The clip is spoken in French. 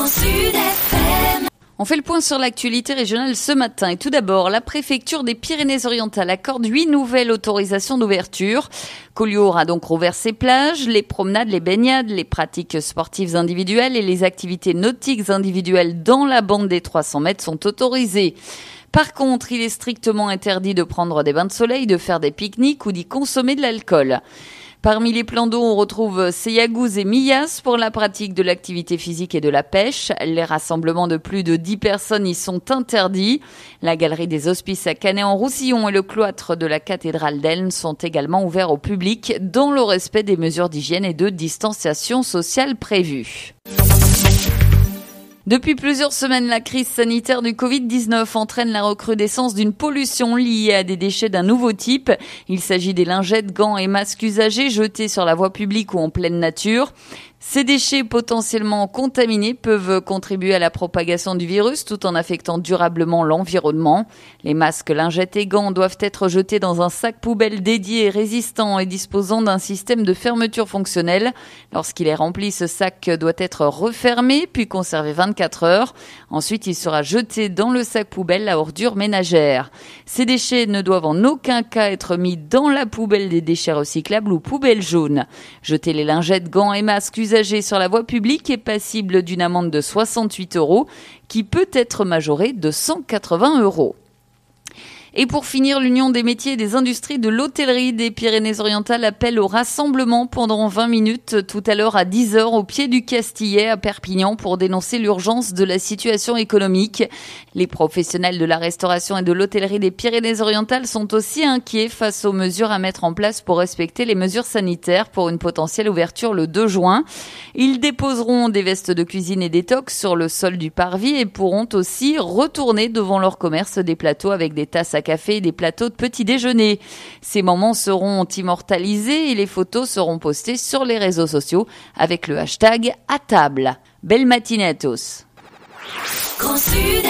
Sud FM. On fait le point sur l'actualité régionale ce matin. Et tout d'abord, la préfecture des Pyrénées-Orientales accorde 8 nouvelles autorisations d'ouverture. Collioure a donc rouvert ses plages, les promenades, les baignades, les pratiques sportives individuelles et les activités nautiques individuelles dans la bande des 300 mètres sont autorisées. Par contre, il est strictement interdit de prendre des bains de soleil, de faire des pique-niques ou d'y consommer de l'alcool. Parmi les plans d'eau, on retrouve Seyagous et Millas pour la pratique de l'activité physique et de la pêche. Les rassemblements de plus de 10 personnes y sont interdits. La galerie des Hospices à Canet-en-Roussillon et le cloître de la cathédrale d'Elne sont également ouverts au public dans le respect des mesures d'hygiène et de distanciation sociale prévues. Depuis plusieurs semaines, la crise sanitaire du Covid-19 entraîne la recrudescence d'une pollution liée à des déchets d'un nouveau type. Il s'agit des lingettes, gants et masques usagés jetés sur la voie publique ou en pleine nature. Ces déchets potentiellement contaminés peuvent contribuer à la propagation du virus tout en affectant durablement l'environnement. Les masques, lingettes et gants doivent être jetés dans un sac poubelle dédié, résistant et disposant d'un système de fermeture fonctionnel. Lorsqu'il est rempli, ce sac doit être refermé puis conservé 24 heures. Ensuite, il sera jeté dans le sac poubelle à ordures ménagères. Ces déchets ne doivent en aucun cas être mis dans la poubelle des déchets recyclables ou poubelle jaune. Jeter les lingettes, gants et masques usagés sur la voie publique est passible d'une amende de 68 € qui peut être majorée de 180 €. Et pour finir, l'Union des métiers et des industries de l'hôtellerie des Pyrénées-Orientales appelle au rassemblement pendant 20 minutes tout à l'heure à 10h au pied du Castillet à Perpignan pour dénoncer l'urgence de la situation économique. Les professionnels de la restauration et de l'hôtellerie des Pyrénées-Orientales sont aussi inquiets face aux mesures à mettre en place pour respecter les mesures sanitaires pour une potentielle ouverture le 2 juin. Ils déposeront des vestes de cuisine et des toques sur le sol du parvis et pourront aussi retourner devant leur commerce des plateaux avec des tasses à café et des plateaux de petit déjeuner. Ces moments seront immortalisés et les photos seront postées sur les réseaux sociaux avec le hashtag #ATable. Belle matinée à tous. Grand Sud